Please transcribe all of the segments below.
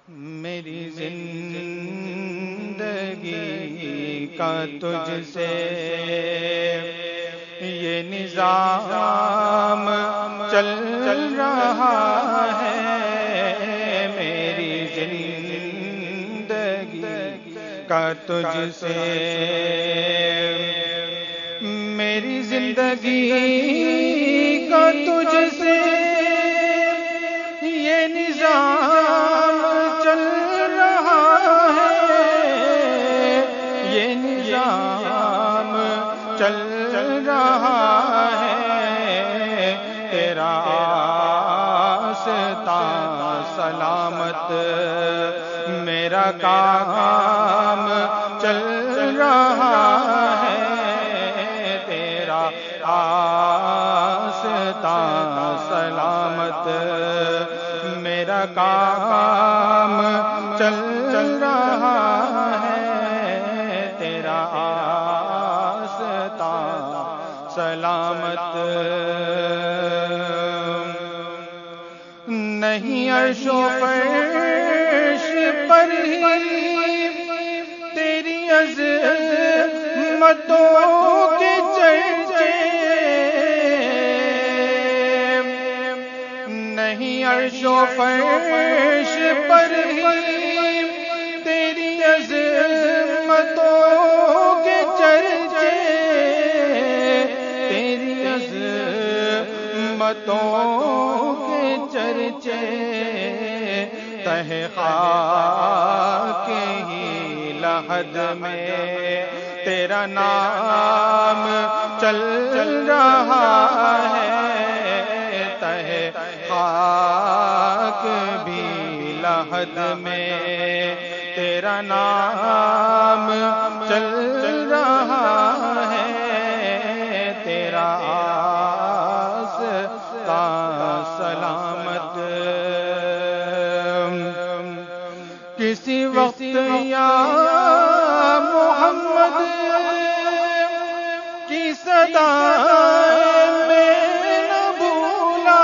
میری زندگی کا تجھ سے یہ نظام چل رہا ہے، میری زندگی کا تجھ سے، میری زندگی کا تجھ سے یہ نظام چل رہا ہے، یہ نظام چل رہا ہے، تیرا آستان سلامت میرا کام چل رہا ہے، تیرا آستان سلامت میرا کام چل رہا ہے، تیرا آستان سلامت نہیں عرش و فرش پر ہی تیری عظمتوں کے چرچے، نہیں عرش و فرش پر ہی تیری عظمتوں کے چرچے، تیری عظمتوں کے چرچے، تہ خاک ہی لحد میں تیرا نام چل رہا ہے، تہ خاک بھی لحد میں تیرا نام چل رہا ہے، تیرا آستان سلامت کسی وقت یا محمد کی صدا میں نہ بھولا،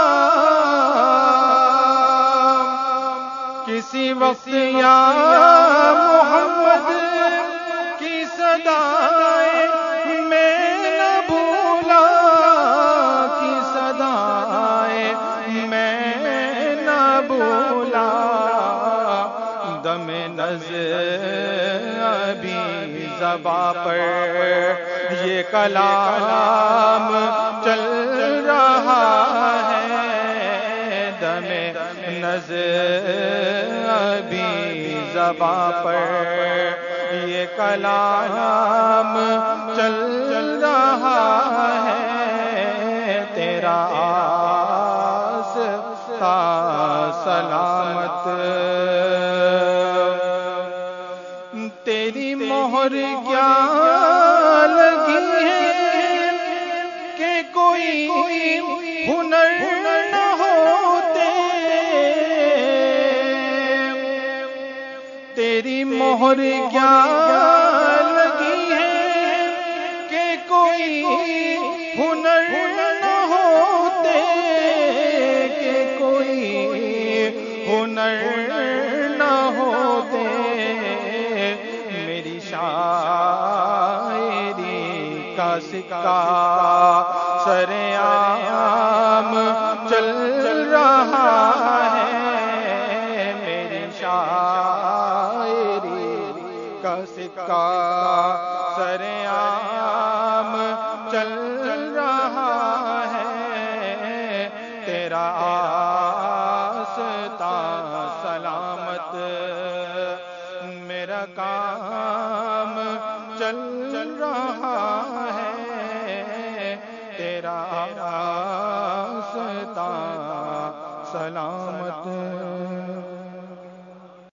کسی وقت یا محمد کی صدا میں نہ بھولا، کی صدا میں نہ بھولا، دم ابھی زباں پر یہ کلام چل رہا ہے، دم ابھی زباں پر یہ کلام چل رہا ہے، تیرا آستان سلامت تیری مہر کیا لگی ہے کہ کوئی ہنر نہ ہوتے، تیری مہر کیا لگی ہے کہ کوئی ہنر نہ ہوتے، کہ کوئی ہنر نہ ہوتے، میری شاعری کا سکہ سرعام چل رہا ہے، میری شاعری کا سکہ سرعام چل رہا ہے، تیرا آستان سلامت میرا کام چل رہا ہے، تیرا آستان سلامت